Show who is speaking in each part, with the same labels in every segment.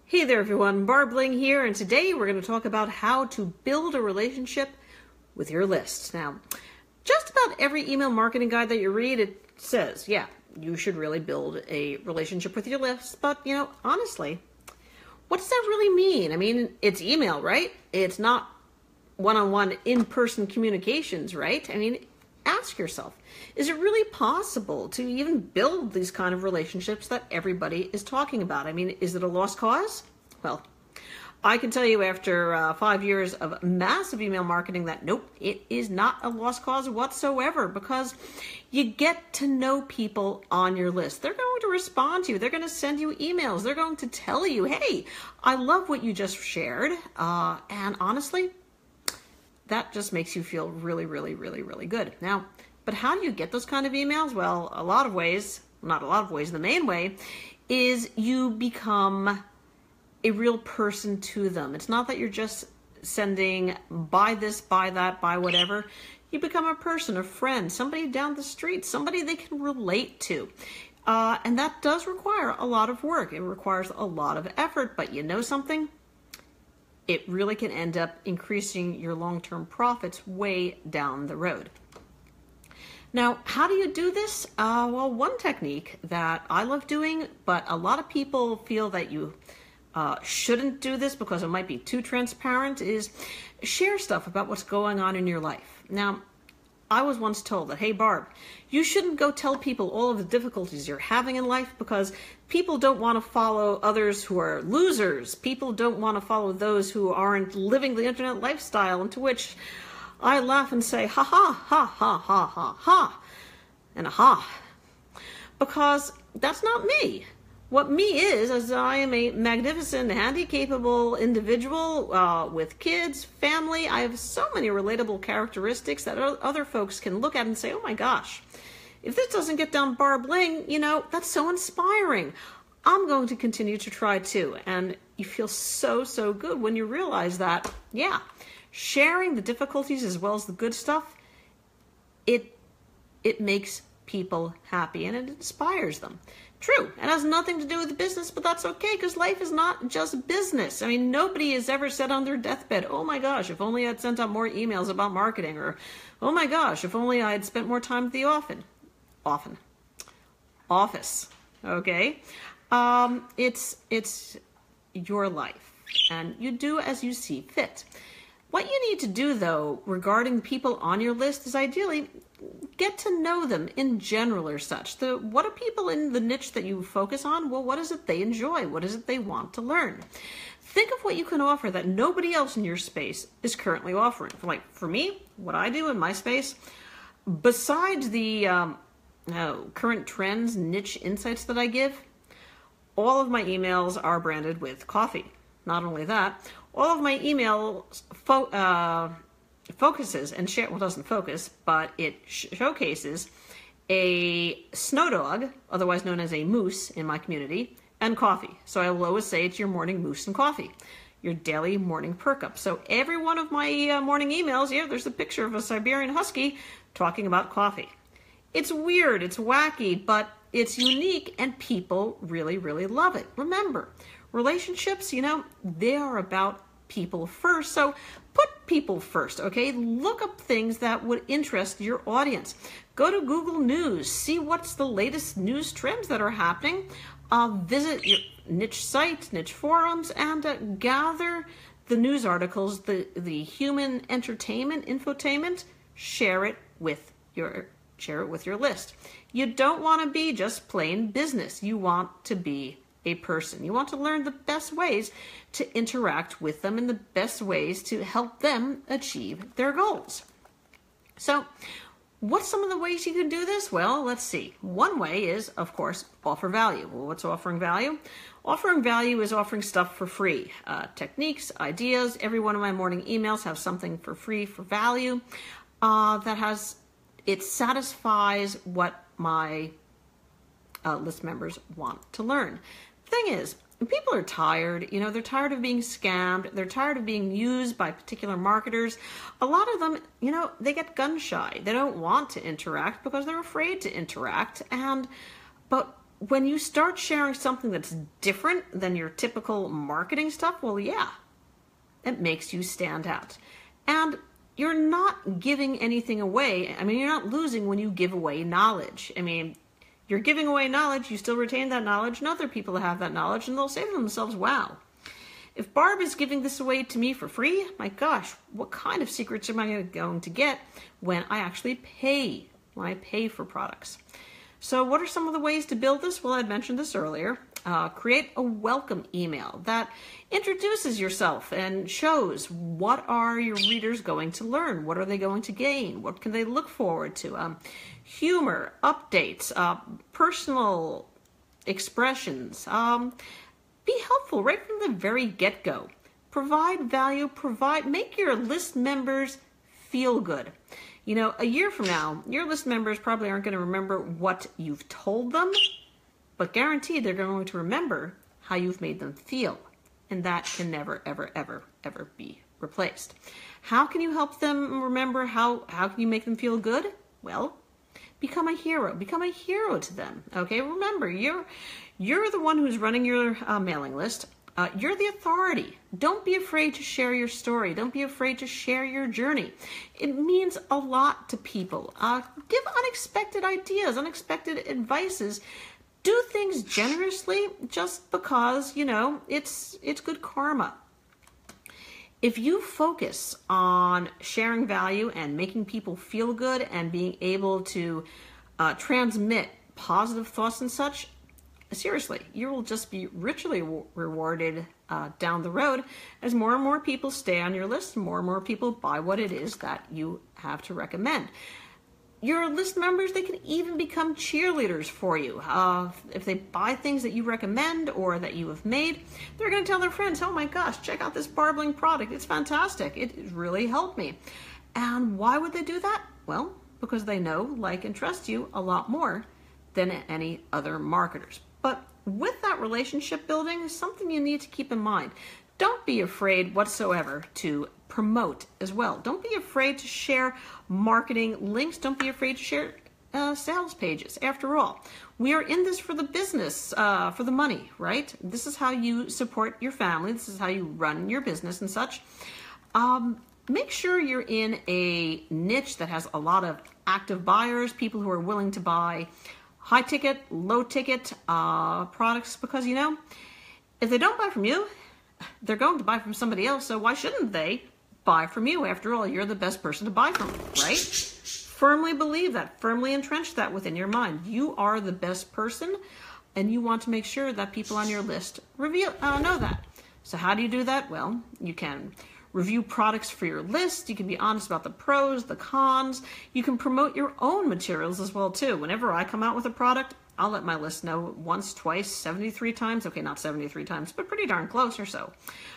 Speaker 1: Hey there everyone, Barb Ling here, and today we're going to talk about how to build a relationship with your list. Now, just about every email marketing guide that you read, it says, yeah, you should really build a relationship with your list, but honestly, what does that really mean? I mean, it's email, right? It's not one-on-one in-person communications, right? I mean, ask yourself, is it really possible to even build these kind of relationships that everybody is talking about? I mean, is it a lost cause? Well, I can tell you after 5 years of massive email marketing that nope, it is not a lost cause whatsoever, because you get to know people on your list. They're going to respond to you. They're going to send you emails. They're going to tell you, hey, I love what you just shared. And honestly, that just makes you feel really, really, really, really good. Now, but how do you get those kind of emails? Well, a lot of ways, not a lot of ways, the main way is you become a real person to them. It's not that you're just sending buy this, buy that, buy whatever. You become a person, a friend, somebody down the street, somebody they can relate to. And that does require a lot of work. It requires a lot of effort, but you know something? It really can end up increasing your long-term profits way down the road. Now, how do you do this? Well, one technique that I love doing, but a lot of people feel that you shouldn't do this because it might be too transparent, is share stuff about what's going on in your life. Now, I was once told that, hey Barb, you shouldn't go tell people all of the difficulties you're having in life because people don't want to follow others who are losers. People don't want to follow those who aren't living the internet lifestyle, and to which I laugh and say, ha ha, ha ha, ha ha, ha, and a ha. Because that's not me. What me is I am a magnificent, handy-capable individual with kids, family. I have so many relatable characteristics that other folks can look at and say, oh my gosh, if this doesn't get down Barb Ling, that's so inspiring. I'm going to continue to try too. And you feel so, so good when you realize that, yeah, sharing the difficulties as well as the good stuff, it makes people happy and it inspires them. True, it has nothing to do with the business, but that's okay because life is not just business. I mean, nobody has ever said on their deathbed, oh my gosh, if only I'd sent out more emails about marketing, or oh my gosh, if only I'd spent more time at the office, okay? It's your life and you do as you see fit. What you need to do, though, regarding people on your list is ideally get to know them in general or such. What are people in the niche that you focus on? Well, what is it they enjoy? What is it they want to learn? Think of what you can offer that nobody else in your space is currently offering. Like for me, what I do in my space, besides the current trends, niche insights that I give, all of my emails are branded with coffee. Not only that, all of my email focuses and doesn't focus, but it showcases a snow dog, otherwise known as a moose in my community, and coffee. So I will always say it's your morning moose and coffee, your daily morning perk up. So every one of my morning emails, there's a picture of a Siberian Husky talking about coffee. It's weird, it's wacky, but it's unique and people really, really love it. Remember, relationships, they are about people first. So put people first, okay? Look up things that would interest your audience. Go to Google News, see what's the latest news trends that are happening. Visit your niche sites, niche forums, and gather the news articles, the human entertainment, infotainment. Share it with your list. You don't want to be just plain business. You want to be a person. You want to learn the best ways to interact with them and the best ways to help them achieve their goals. So, what's some of the ways you can do this? Well, let's see. One way is, of course, offer value. Well, what's offering value? Offering value is offering stuff for free. Techniques, ideas. Every one of my morning emails have something for free for value it satisfies what my list members want to learn. Thing is, people are tired, they're tired of being scammed, they're tired of being used by particular marketers. A lot of them, they get gun shy. They don't want to interact because they're afraid to interact. But when you start sharing something that's different than your typical marketing stuff, well, yeah, it makes you stand out. And you're not giving anything away. I mean, you're not losing when you give away knowledge. I mean, you're giving away knowledge, you still retain that knowledge, and other people have that knowledge, and they'll say to themselves, wow, if Barb is giving this away to me for free, my gosh, what kind of secrets am I going to get when I actually pay, when I pay for products? So what are some of the ways to build this? Well, I'd mentioned this earlier. Create a welcome email that introduces yourself and shows what are your readers going to learn, what are they going to gain, what can they look forward to. Humor, updates, personal expressions. Be helpful right from the very get-go. Provide value, make your list members feel good. You know, a year from now, your list members probably aren't going to remember what you've told them, but guaranteed they're going to remember how you've made them feel. And that can never, ever, ever, ever be replaced. How can you help them remember? How can you make them feel good? Well, become a hero. Become a hero to them. Okay, remember, you're the one who's running your mailing list. You're the authority. Don't be afraid to share your story. Don't be afraid to share your journey. It means a lot to people. Give unexpected ideas, unexpected advices. Do things generously just because, you know, it's good karma. If you focus on sharing value and making people feel good and being able to transmit positive thoughts and such, seriously, you will just be richly rewarded down the road as more and more people stay on your list, more and more people buy what it is that you have to recommend. Your list members, they can even become cheerleaders for you. If they buy things that you recommend or that you have made, they're going to tell their friends, oh my gosh, check out this Barbling product. It's fantastic. It really helped me. And why would they do that? Well, because they know, like, and trust you a lot more than any other marketers. But with that relationship building is something you need to keep in mind. Don't be afraid whatsoever to promote as well. Don't be afraid to share marketing links. Don't be afraid to share sales pages. After all, we are in this for the business, for the money, right? This is how you support your family. This is how you run your business and such. Make sure you're in a niche that has a lot of active buyers, people who are willing to buy high ticket, low ticket products, because, you know, if they don't buy from you, they're going to buy from somebody else. So why shouldn't they buy from you? After all, you're the best person to buy from, right? Firmly believe that, firmly entrench that within your mind. You are the best person, and you want to make sure that people on your list know that. So how do you do that? Well, you can review products for your list. You can be honest about the pros, the cons. You can promote your own materials as well, too. Whenever I come out with a product, I'll let my list know once, twice, 73 times. Okay, not 73 times, but pretty darn close or so.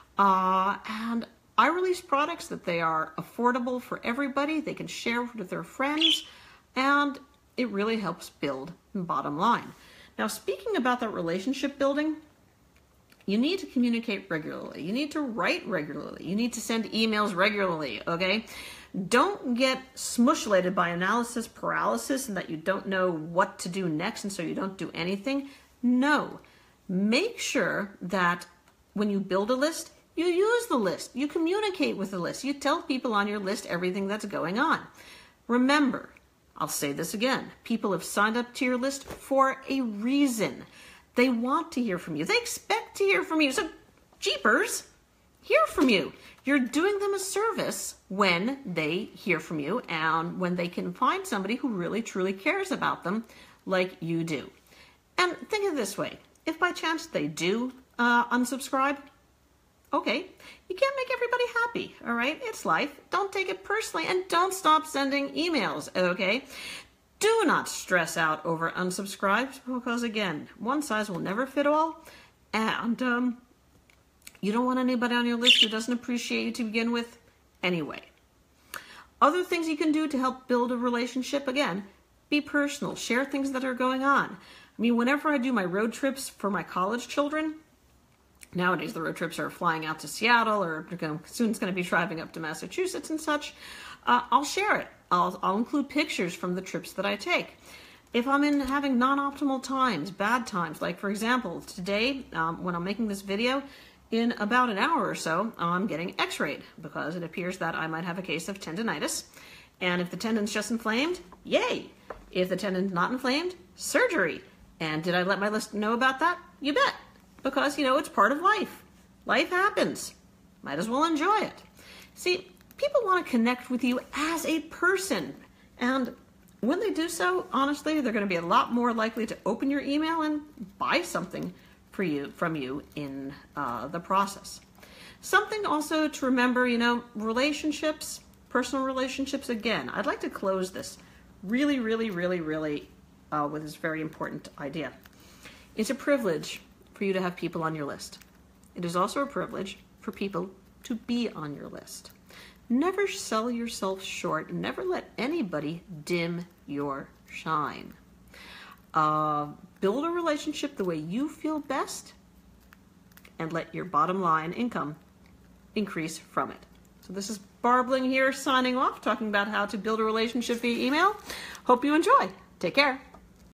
Speaker 1: And I release products that they are affordable for everybody. They can share with their friends, and it really helps build the bottom line. Now, speaking about that relationship building, you need to communicate regularly. You need to write regularly. You need to send emails regularly, okay? Don't get smushulated by analysis paralysis and that you don't know what to do next and so you don't do anything. No. Make sure that when you build a list, you use the list. You communicate with the list. You tell people on your list everything that's going on. Remember, I'll say this again, people have signed up to your list for a reason. They want to hear from you. They expect to hear from you. So, jeepers, hear from you. You're doing them a service when they hear from you and when they can find somebody who really, truly cares about them like you do. And think of it this way. If by chance they do unsubscribe, okay, you can't make everybody happy, all right? It's life. Don't take it personally, and don't stop sending emails, okay? Do not stress out over unsubscribes because, again, one size will never fit all, and you don't want anybody on your list who doesn't appreciate you to begin with anyway. Other things you can do to help build a relationship, again, be personal. Share things that are going on. I mean, whenever I do my road trips for my college children, nowadays the road trips are flying out to Seattle or soon it's going to be driving up to Massachusetts and such, I'll share it. I'll include pictures from the trips that I take. If I'm having non-optimal times, bad times, like for example, today when I'm making this video, in about an hour or so, I'm getting x-rayed because it appears that I might have a case of tendonitis. And if the tendon's just inflamed, yay. If the tendon's not inflamed, surgery. And did I let my list know about that? You bet. Because, it's part of life. Life happens. Might as well enjoy it. See, people want to connect with you as a person. And when they do so, honestly, they're going to be a lot more likely to open your email and buy something from you in the process. Something also to remember, relationships, personal relationships, again, I'd like to close this really with this very important idea. It's a privilege for you to have people on your list. It is also a privilege for people to be on your list. Never sell yourself short. Never let anybody dim your shine. Build a relationship the way you feel best and let your bottom line income increase from it. So this is Barb Bling here signing off, talking about how to build a relationship via email. Hope you enjoy. Take care.